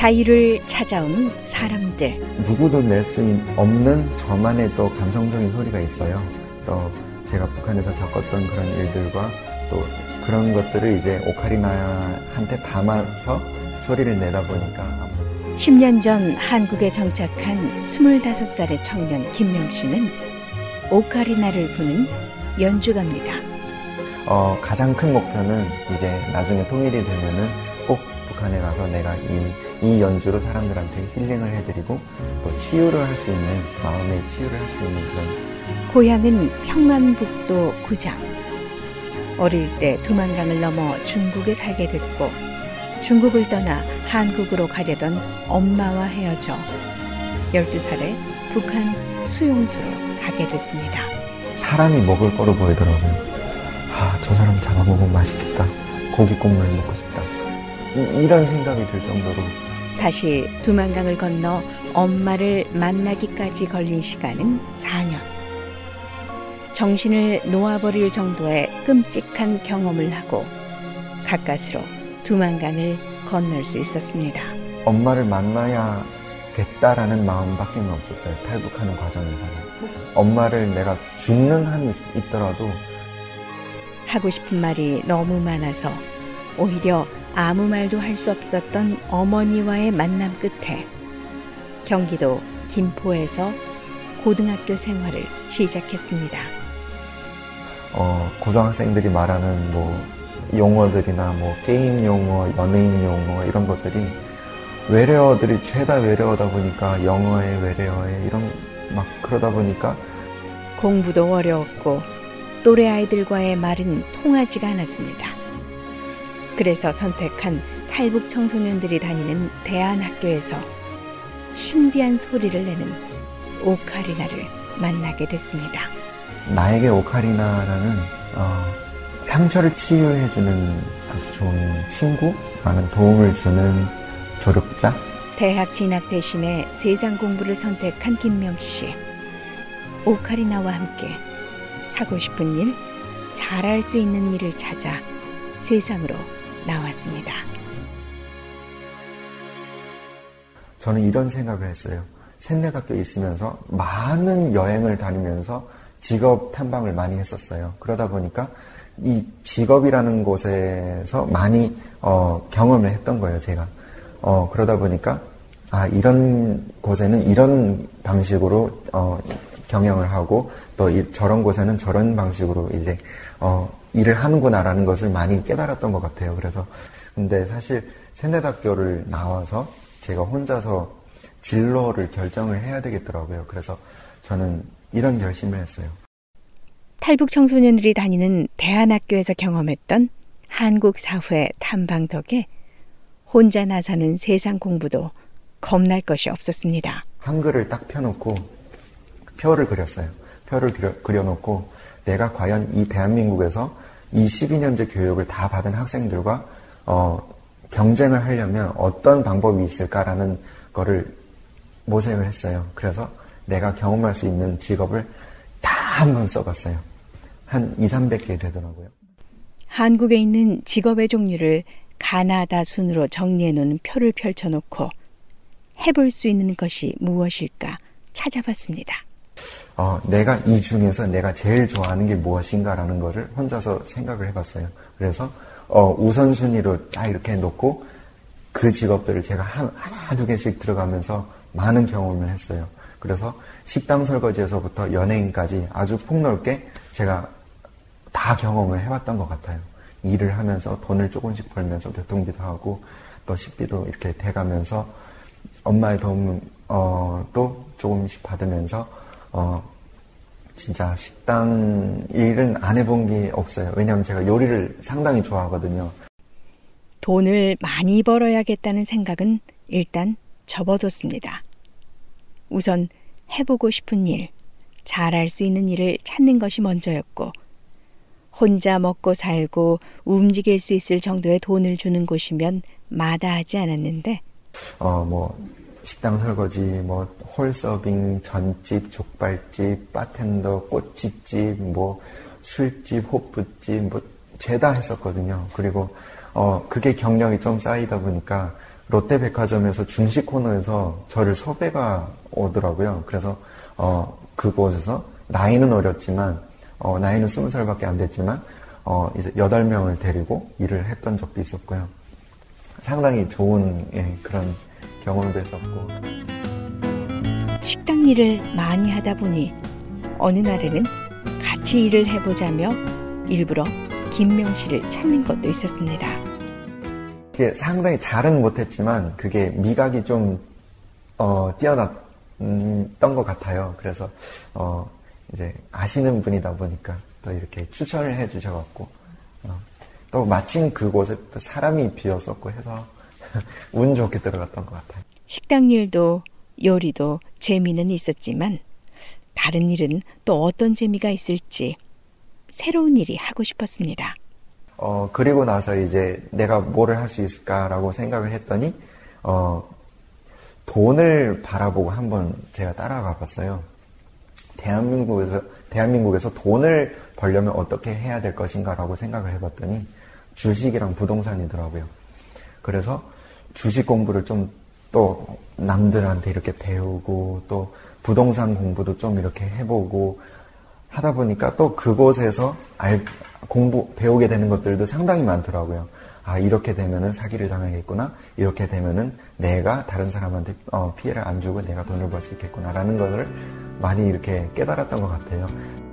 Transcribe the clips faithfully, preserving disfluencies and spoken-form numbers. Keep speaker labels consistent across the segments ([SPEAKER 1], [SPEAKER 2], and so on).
[SPEAKER 1] 자유를 찾아온 사람들.
[SPEAKER 2] 누구도 낼 수 없는 저만의 또 감성적인 소리가 있어요. 또 제가 북한에서 겪었던 그런 일들과 또 그런 것들을 이제 오카리나한테 담아서 소리를 내다 보니까.
[SPEAKER 1] 십 년 전 한국에 정착한 스물다섯 살의 청년 김명 씨는 오카리나를 부는 연주가입니다.
[SPEAKER 2] 어, 가장 큰 목표는 이제 나중에 통일이 되면은 꼭 북한에 가서 내가 이, 이 연주로 사람들한테 힐링을 해드리고 또 치유를 할 수 있는, 마음의 치유를 할 수 있는 그런.
[SPEAKER 1] 고향은 평안북도 구장. 어릴 때 두만강을 넘어 중국에 살게 됐고 중국을 떠나 한국으로 가려던 엄마와 헤어져 열두 살에 북한 수용소로 가게 됐습니다.
[SPEAKER 2] 사람이 먹을 거로 보이더라고요. 아, 저 사람 잡아먹으면 맛있겠다. 고기 국물 먹고 싶다. 이, 이런 생각이 들 정도로.
[SPEAKER 1] 다시 두만강을 건너 엄마를 만나기까지 걸린 시간은 사 년. 정신을 놓아버릴 정도의 끔찍한 경험을 하고 가까스로 두만강을 건널 수 있었습니다.
[SPEAKER 2] 엄마를 만나야겠다라는 마음밖에 없었어요. 탈북하는 과정에서는. 엄마를 내가 죽는 한이 있더라도.
[SPEAKER 1] 하고 싶은 말이 너무 많아서 오히려 아무 말도 할 수 없었던 어머니와의 만남 끝에 경기도 김포에서 고등학교 생활을 시작했습니다.
[SPEAKER 2] 어, 고등학생들이 말하는 뭐 용어들이나 뭐 게임 용어, 연예인 용어 이런 것들이 외래어들이 죄다 외래어다 보니까 영어에 외래어에 이런 막 그러다 보니까
[SPEAKER 1] 공부도 어려웠고 또래 아이들과의 말은 통하지가 않았습니다. 그래서 선택한 탈북 청소년들이 다니는 대안학교에서 신비한 소리를 내는 오카리나를 만나게 됐습니다.
[SPEAKER 2] 나에게 오카리나라는 어, 상처를 치유해주는 아주 좋은 친구, 많은 도움을 주는 조력자.
[SPEAKER 1] 대학 진학 대신에 세상 공부를 선택한 김명 씨. 오카리나와 함께 하고 싶은 일, 잘할 수 있는 일을 찾아 세상으로 나왔습니다.
[SPEAKER 2] 저는 이런 생각을 했어요. 샌내학교에 있으면서 많은 여행을 다니면서 직업 탐방을 많이 했었어요. 그러다 보니까 이 직업이라는 곳에서 많이 어, 경험을 했던 거예요, 제가. 어, 그러다 보니까 아, 이런 곳에는 이런 방식으로 어, 경영을 하고 또 이, 저런 곳에는 저런 방식으로 이제 어, 일을 하는구나라는 것을 많이 깨달았던 것 같아요. 그래서 근데 사실 샌내학교를 나와서 제가 혼자서 진로를 결정을 해야 되겠더라고요. 그래서 저는 이런 결심을 했어요.
[SPEAKER 1] 탈북 청소년들이 다니는 대안학교에서 경험했던 한국 사회 탐방 덕에 혼자 나서는 세상 공부도 겁날 것이 없었습니다.
[SPEAKER 2] 한글을 딱 펴놓고 표를 그렸어요. 표를 그려, 그려놓고 내가 과연 이 대한민국에서 이 십이 년제 교육을 다 받은 학생들과 어, 경쟁을 하려면 어떤 방법이 있을까라는 거를 모색을 했어요. 그래서 내가 경험할 수 있는 직업을 다 한번 써봤어요. 한 이삼백 개 되더라고요.
[SPEAKER 1] 한국에 있는 직업의 종류를 가나다 순으로 정리해놓은 표를 펼쳐놓고 해볼 수 있는 것이 무엇일까 찾아봤습니다.
[SPEAKER 2] 어, 내가 이 중에서 내가 제일 좋아하는 게 무엇인가라는 거를 혼자서 생각을 해봤어요. 그래서 어, 우선순위로 딱 이렇게 놓고 그 직업들을 제가 한, 하나 두 개씩 들어가면서 많은 경험을 했어요. 그래서 식당 설거지에서부터 연예인까지 아주 폭넓게 제가 다 경험을 해봤던 것 같아요. 일을 하면서 돈을 조금씩 벌면서 교통비도 하고 또 식비도 이렇게 돼가면서 엄마의 도움도 어, 조금씩 받으면서 어, 진짜 식당 일은 안 해본 게 없어요. 왜냐하면 제가 요리를 상당히 좋아하거든요.
[SPEAKER 1] 돈을 많이 벌어야겠다는 생각은 일단 접어뒀습니다. 우선 해보고 싶은 일, 잘할 수 있는 일을 찾는 것이 먼저였고 혼자 먹고 살고 움직일 수 있을 정도의 돈을 주는 곳이면 마다하지 않았는데
[SPEAKER 2] 어, 뭐 식당 설거지, 뭐 홀서빙, 전집, 족발집, 바텐더, 꼬치집, 뭐 술집, 호프집, 뭐 죄다 했었거든요. 그리고 어 그게 경력이 좀 쌓이다 보니까 롯데백화점에서 중식 코너에서 저를 섭외가 오더라고요. 그래서 어, 그곳에서 나이는 어렸지만 어, 나이는 스무 살밖에 안 됐지만 어, 이제 여덟 명을 데리고 일을 했던 적도 있었고요. 상당히 좋은 예, 그런 경험도 했었고.
[SPEAKER 1] 식당 일을 많이 하다 보니 어느 날에는 같이 일을 해보자며 일부러 김명 씨를 찾는 것도 있었습니다.
[SPEAKER 2] 그게 상당히 잘은 못했지만 그게 미각이 좀 어, 뛰어났던 것 같아요. 그래서 어, 이제 아시는 분이다 보니까 또 이렇게 추천을 해주셔갖고 어, 또 마침 그곳에 또 사람이 비었었고 해서 운 좋게 들어갔던 것 같아요.
[SPEAKER 1] 식당 일도 요리도 재미는 있었지만 다른 일은 또 어떤 재미가 있을지 새로운 일이 하고 싶었습니다.
[SPEAKER 2] 어, 그리고 나서 이제 내가 뭐를 할 수 있을까라고 생각을 했더니, 어, 돈을 바라보고 한번 제가 따라가 봤어요. 대한민국에서, 대한민국에서 돈을 벌려면 어떻게 해야 될 것인가라고 생각을 해봤더니 주식이랑 부동산이더라고요. 그래서 주식 공부를 좀 또 남들한테 이렇게 배우고 또 부동산 공부도 좀 이렇게 해보고 하다 보니까 또 그곳에서 알, 공부, 배우게 되는 것들도 상당히 많더라고요. 아, 이렇게 되면은 사기를 당하겠구나. 이렇게 되면은 내가 다른 사람한테 어, 피해를 안 주고 내가 돈을 벌 수 있겠구나. 라는 것을 많이 이렇게 깨달았던 것 같아요.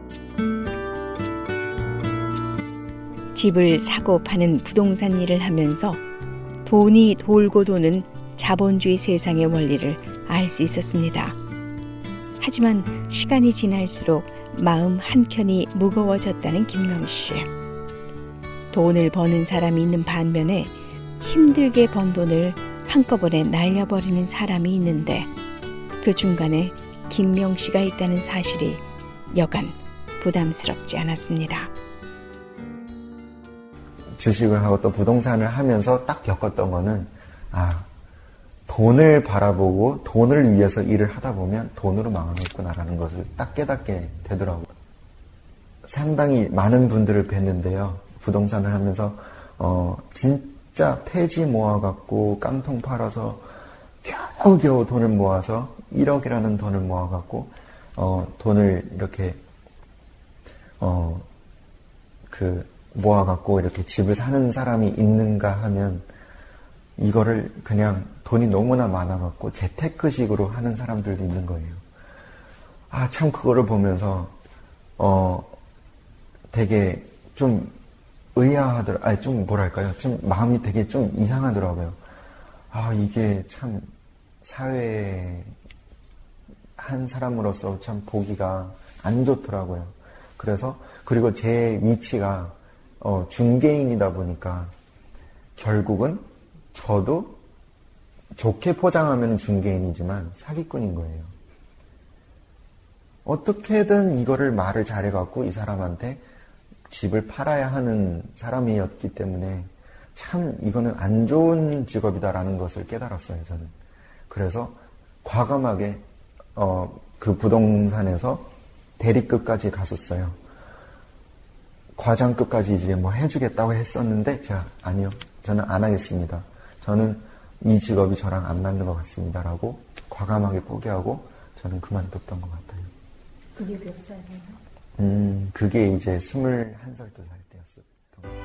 [SPEAKER 1] 집을 사고 파는 부동산 일을 하면서 돈이 돌고 도는 자본주의 세상의 원리를 알 수 있었습니다. 하지만 시간이 지날수록 마음 한켠이 무거워졌다는 김명 씨. 돈을 버는 사람이 있는 반면에 힘들게 번 돈을 한꺼번에 날려버리는 사람이 있는데 그 중간에 김명 씨가 있다는 사실이 여간 부담스럽지 않았습니다.
[SPEAKER 2] 주식을 하고 또 부동산을 하면서 딱 겪었던 거는 아, 돈을 바라보고 돈을 위해서 일을 하다 보면 돈으로 망하겠구나라는 것을 딱 깨닫게 되더라고요. 상당히 많은 분들을 뵀는데요. 부동산을 하면서 어, 진짜 폐지 모아갖고 깡통 팔아서 겨우겨우 돈을 모아서 일억이라는 돈을 모아갖고 어, 돈을 이렇게 어, 그 모아갖고 이렇게 집을 사는 사람이 있는가 하면 이거를 그냥 돈이 너무나 많아갖고 재테크식으로 하는 사람들도 있는 거예요. 아, 참 그거를 보면서 어 되게 좀 의아하더라. 아니 좀 뭐랄까요? 좀 마음이 되게 좀 이상하더라고요. 아, 이게 참 사회에 한 사람으로서 참 보기가 안 좋더라고요. 그래서 그리고 제 위치가 어, 중개인이다 보니까 결국은 저도 좋게 포장하면 중개인이지만 사기꾼인 거예요. 어떻게든 이거를 말을 잘해갖고 이 사람한테 집을 팔아야 하는 사람이었기 때문에 참 이거는 안 좋은 직업이다라는 것을 깨달았어요, 저는. 그래서 과감하게 어, 그 부동산에서 대리급까지 갔었어요. 과장급까지 이제 뭐 해주겠다고 했었는데 제가 아니요, 저는 안 하겠습니다. 저는 이 직업이 저랑 안 맞는 것 같습니다. 라고 과감하게 포기하고 저는 그만뒀던 것 같아요.
[SPEAKER 3] 그게 몇 살이에요?
[SPEAKER 2] 음, 그게 이제 스물한 살, 두 살 때였었던 것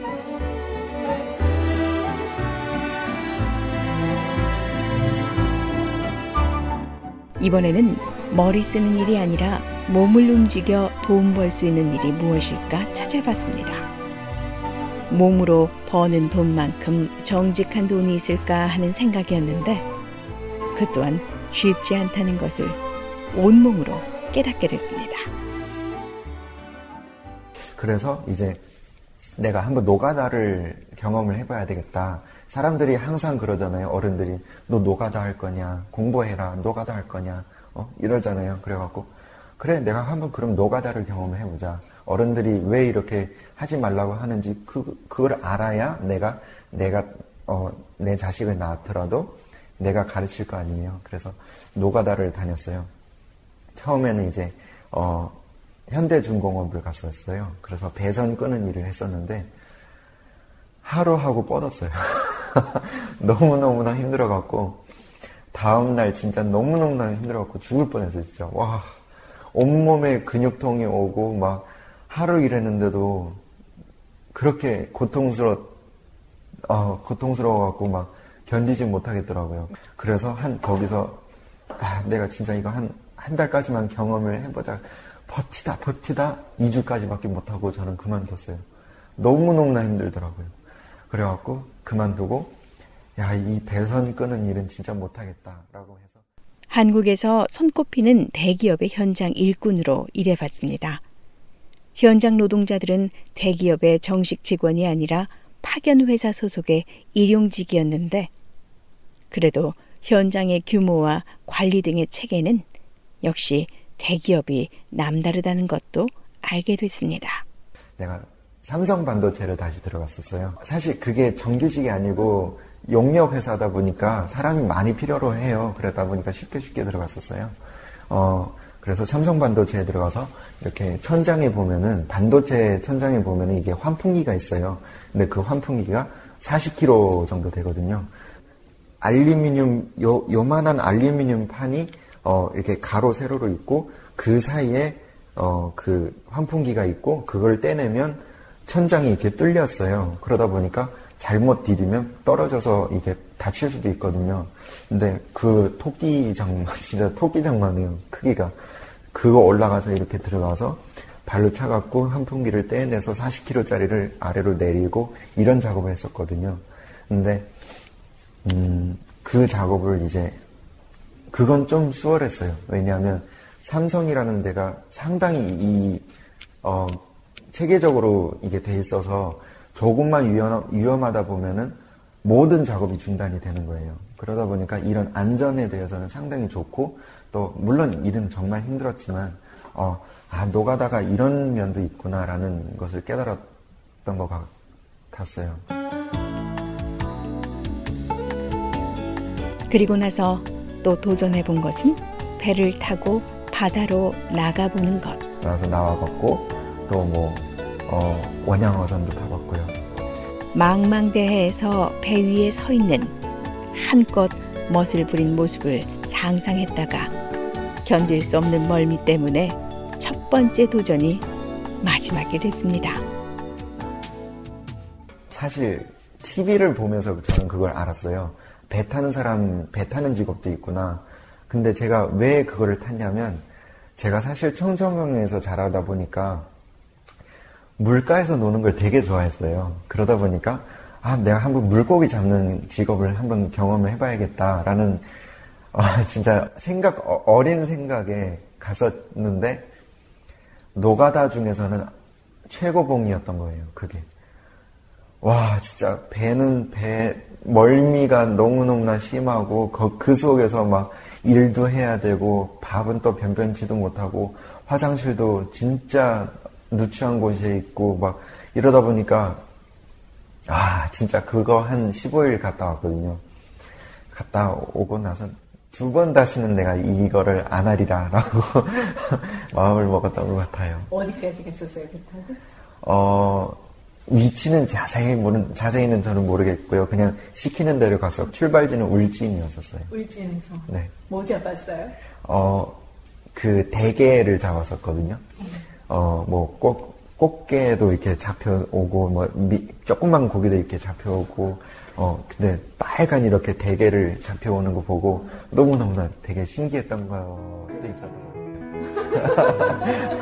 [SPEAKER 2] 같아요.
[SPEAKER 1] 이번에는 머리 쓰는 일이 아니라 몸을 움직여 돈 벌 수 있는 일이 무엇일까 찾아봤습니다. 몸으로 버는 돈만큼 정직한 돈이 있을까 하는 생각이었는데 그 또한 쉽지 않다는 것을 온몸으로 깨닫게 됐습니다.
[SPEAKER 2] 그래서 이제 내가 한번 노가다를 경험을 해봐야 되겠다. 사람들이 항상 그러잖아요. 어른들이 너 노가다 할 거냐, 공부해라, 노가다 할 거냐, 어? 이러잖아요. 그래갖고 그래, 내가 한번 그럼 노가다를 경험을 해보자. 어른들이 왜 이렇게 하지 말라고 하는지 그 그걸 알아야 내가 내가 어, 내 자식을 낳더라도 내가 가르칠 거 아니에요. 그래서 노가다를 다녔어요. 처음에는 이제 어, 현대중공업을 갔었어요. 그래서 배선 끄는 일을 했었는데 하루 하고 뻗었어요. 너무너무나 힘들어갖고 다음날 진짜 너무너무나 힘들어갖고 죽을 뻔했어요. 진짜 와, 온몸에 근육통이 오고 막 하루 일했는데도 그렇게 고통스러 어, 고통스러워갖고 막 견디지 못하겠더라고요. 그래서 한 거기서 아, 내가 진짜 이거 한 한 달까지만 경험을 해보자. 버티다 버티다 이 주까지밖에 못하고 저는 그만뒀어요. 너무너무나 힘들더라고요. 그래갖고 그만두고 야, 이 배선 끄는 일은 진짜 못하겠다라고 해서
[SPEAKER 1] 한국에서 손꼽히는 대기업의 현장 일꾼으로 일해봤습니다. 현장 노동자들은 대기업의 정식 직원이 아니라 파견 회사 소속의 일용직이었는데 그래도 현장의 규모와 관리 등의 체계는 역시 대기업이 남다르다는 것도 알게 됐습니다.
[SPEAKER 2] 내가 삼성 반도체를 다시 들어갔었어요. 사실 그게 정규직이 아니고 용역 회사다 보니까 사람이 많이 필요로 해요. 그러다 보니까 쉽게 쉽게 들어갔었어요. 어, 그래서 삼성 반도체에 들어가서 이렇게 천장에 보면은, 반도체 천장에 보면은 이게 환풍기가 있어요. 근데 그 환풍기가 사십 킬로그램 정도 되거든요. 알루미늄, 요, 요만한 알루미늄 판이, 어, 이렇게 가로, 세로로 있고, 그 사이에, 어, 그 환풍기가 있고, 그걸 떼내면 천장이 이렇게 뚫렸어요. 그러다 보니까 잘못 디디면 떨어져서 이게 다칠 수도 있거든요. 근데 그 토끼 장만, 진짜 토끼 장만해요. 크기가. 그거 올라가서 이렇게 들어가서 발로 차갖고 환풍기를 떼내서 사십 킬로그램짜리를 아래로 내리고 이런 작업을 했었거든요. 근데, 음, 그 작업을 이제, 그건 좀 수월했어요. 왜냐하면 삼성이라는 데가 상당히 이, 어, 체계적으로 이게 돼 있어서 조금만 위험, 위험하다 보면은 모든 작업이 중단이 되는 거예요. 그러다 보니까 이런 안전에 대해서는 상당히 좋고, 또 물론 일은 정말 힘들었지만 어, 아, 노가다가 이런 면도 있구나라는 것을 깨달았던 것 같았어요.
[SPEAKER 1] 그리고 나서 또 도전해본 것은 배를 타고 바다로 나가보는 것.
[SPEAKER 2] 나와서 나와봤고 또 뭐 어, 원양어선도 타봤고요.
[SPEAKER 1] 망망대해에서 배 위에 서 있는 한껏 멋을 부린 모습을 상상했다가 견딜 수 없는 멀미 때문에 첫 번째 도전이 마지막이 됐습니다.
[SPEAKER 2] 사실 티비를 보면서 저는 그걸 알았어요. 배 타는 사람, 배 타는 직업도 있구나. 근데 제가 왜 그거를 탔냐면 제가 사실 청정강에서 자라다 보니까 물가에서 노는 걸 되게 좋아했어요. 그러다 보니까 아, 내가 한번 물고기 잡는 직업을 한번 경험을 해봐야겠다라는 어, 진짜 생각, 어린 생각에 갔었는데 노가다 중에서는 최고봉이었던 거예요. 그게. 와, 진짜 배는 배, 멀미가 너무너무나 심하고 그, 그 속에서 막 일도 해야 되고 밥은 또 변변치도 못하고 화장실도 진짜 누추한 곳에 있고 막 이러다 보니까 아, 진짜 그거 한 십오 일 갔다 왔거든요. 갔다 오고 나서 두 번 다시는 내가 이거를 안 하리라 라고 마음을 먹었던 것 같아요.
[SPEAKER 3] 어디까지 갔었어요, 배 타고?
[SPEAKER 2] 어, 위치는 자세히 모르, 자세히는 저는 모르겠고요. 그냥 시키는 대로 가서 출발지는 울진이었었어요.
[SPEAKER 3] 울진에서?
[SPEAKER 2] 네.
[SPEAKER 3] 뭐 잡았어요?
[SPEAKER 2] 어, 그 대게를 잡았었거든요. 어, 뭐, 꼭, 꽃게도 이렇게 잡혀오고, 뭐, 미, 조그만 고기도 이렇게 잡혀오고, 어, 근데 빨간 이렇게 대게를 잡혀오는 거 보고 너무너무나 되게 신기했던 것도 있었어요.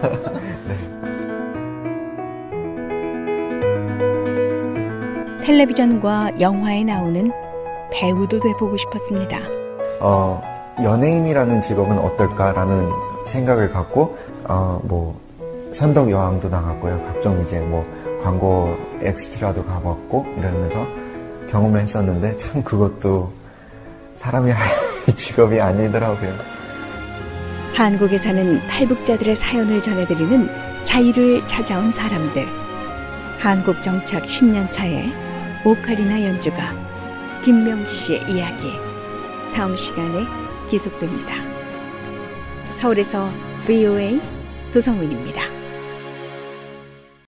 [SPEAKER 1] 네. 텔레비전과 영화에 나오는 배우도 돼보고 싶었습니다.
[SPEAKER 2] 어, 연예인이라는 직업은 어떨까라는 생각을 갖고, 어, 뭐, 선덕 여왕도 나갔고요. 각종 이제 뭐, 광고 엑스트라도 가봤고, 이러면서 경험을 했었는데, 참 그것도 사람이 할 직업이 아니더라고요.
[SPEAKER 1] 한국에 사는 탈북자들의 사연을 전해드리는 자유를 찾아온 사람들. 한국 정착 십 년 차에 오카리나 연주가 김명 씨의 이야기. 다음 시간에 계속됩니다. 서울에서 브이오에이 도성민입니다.